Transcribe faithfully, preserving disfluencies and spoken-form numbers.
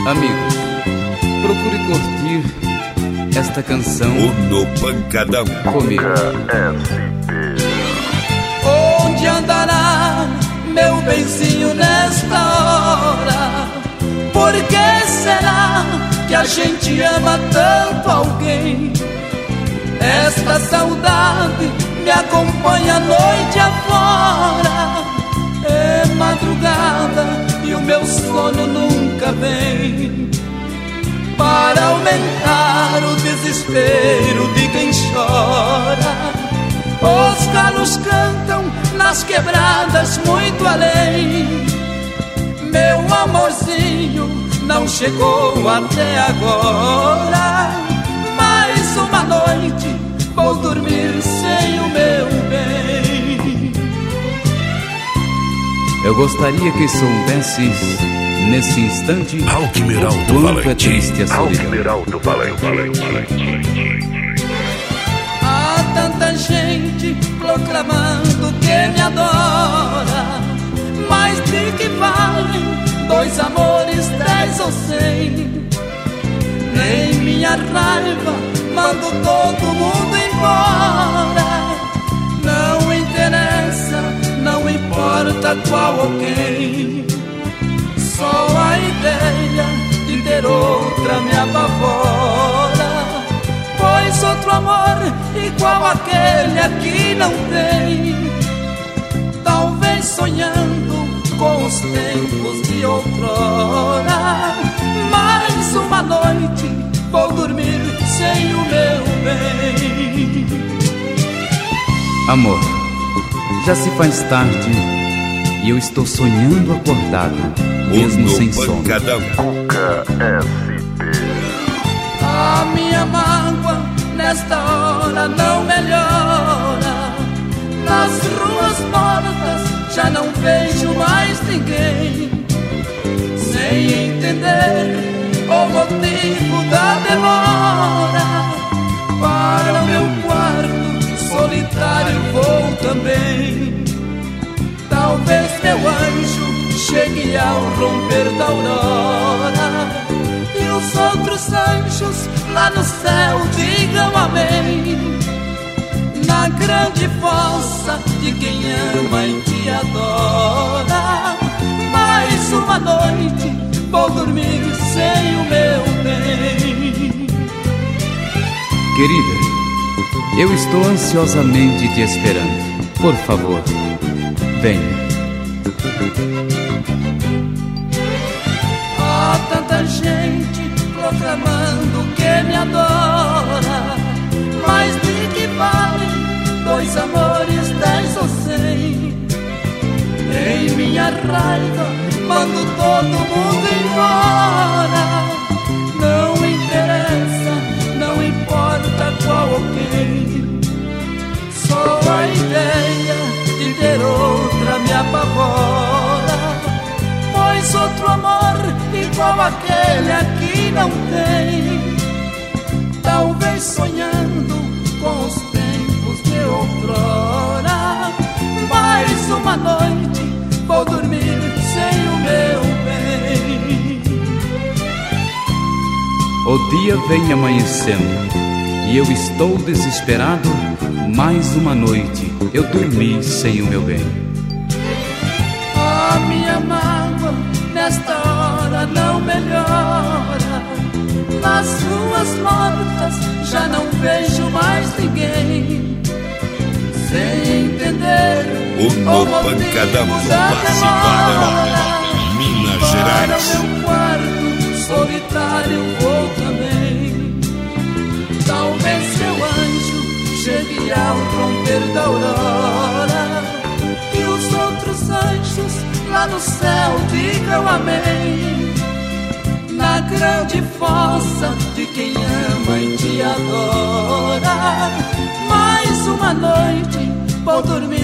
Amigos, procure curtir esta canção no Pancadão comigo. Onde andará meu benzinho nesta hora? Por que será que a gente ama tanto alguém? Esta saudade me acompanha a noite afora. É madrugada e o meu sono nunca vem, para aumentar o desespero de quem chora. Os galos cantam nas quebradas muito além. Meu amorzinho não chegou até agora. Mais uma noite vou dormir sem o meu bem. Eu gostaria que soubesses nesse instante Alquimiraldo quanto Valente. é triste a solidão. Alquimiraldo Valente. Há tanta gente proclamando que me adora, mas de que valem dois amores, dez ou cem? Nem minha raiva mando todo mundo embora. Não interessa, não importa qual ou quem, só a ideia de ter outra me apavora. Pois outro amor igual aquele aqui não tem. Talvez sonhando com os tempos de outrora. Mais uma noite vou dormir sem o meu bem. Amor, já se faz tarde e eu estou sonhando acordado, mesmo no sem sono. Pancadão. A minha mágoa nesta hora não melhora. Nas ruas mortas já não vejo mais ninguém. Sem entender o motivo da demora, para o meu quarto solitário vou também. Talvez meu anjo chegue ao romper da aurora, e os outros anjos lá no céu digam amém. Na grande fossa de quem ama e te adora. Mais uma noite vou dormir sem o meu bem. Querida, eu estou ansiosamente te esperando. Por favor, venha. Há tanta gente proclamando que me adora, mas de que valem dois amores, dez ou cem? Em minha raiva mando todo mundo embora. Não interessa, não importa qual ou quem, só a ideia de ter outra me apavora. Pois outro amor igual aquele aqui não tem. Talvez sonhando com os tempos de outrora. Mais uma noite vou dormir sem o meu bem. O dia vem amanhecendo e eu estou desesperado. Mais uma noite eu dormi sem o meu bem. A minha mágoa nesta hora não melhora. Nas ruas mortas já não vejo mais ninguém. Sem entender O no o Pancadão motivo da demora, Minas para Gerais. o meu quarto solitário vou também. Talvez meu anjo chegue ao romper da aurora, e os outros anjos lá no céu digam amém. Na grande fossa de quem ama e te adora. Mais uma noite vou dormir